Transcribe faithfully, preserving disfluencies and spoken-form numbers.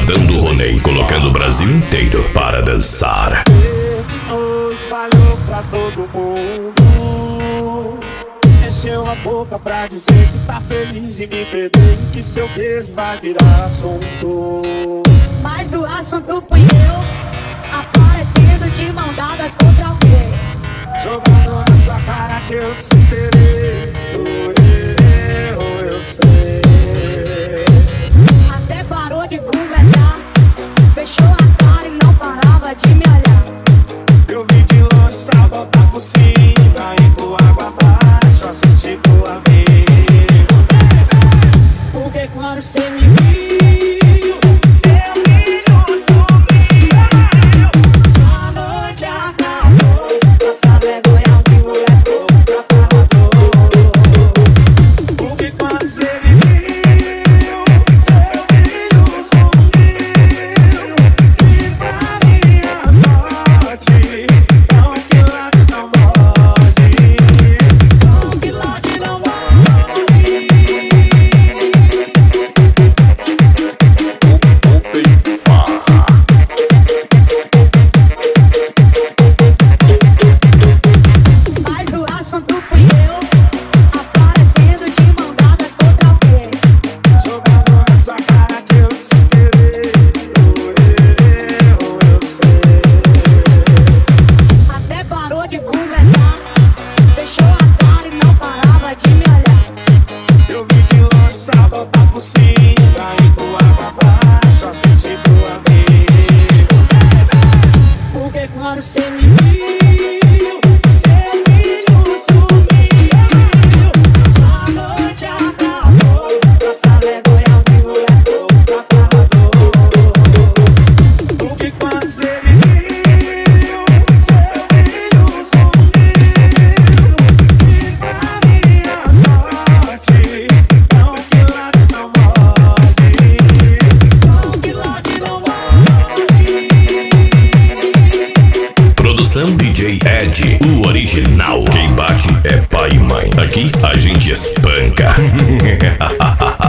comandando o Roney, colocando o Brasil inteiro para dançar. Espalhou pra todo mundo, encheu a boca pra dizer que tá feliz e me perder, que seu beijo vai virar assunto. Mas o assunto fui eu, aparecendo de mão dadas contra alguém, jogando na sua cara que eu te superei. Eu, eu sei. Até parou de conversar, fechou a cara e não parava de me olhar. Eu vi de longe pra voltar por cima e por água abaixo assistir tua amigo. Porque quando cê me viu, cê me viu, seu brilho sumiu, sua noite acabou, nossa vergonha ao vivo é pouco pra falador. Porque quando cê me viu, seu brilho sumiu, fica a minha sorte, não que lápis não morde, não que lápis não morde. Produção D J Ed, o original. Quem bate é pai e mãe. Aqui a gente espanca.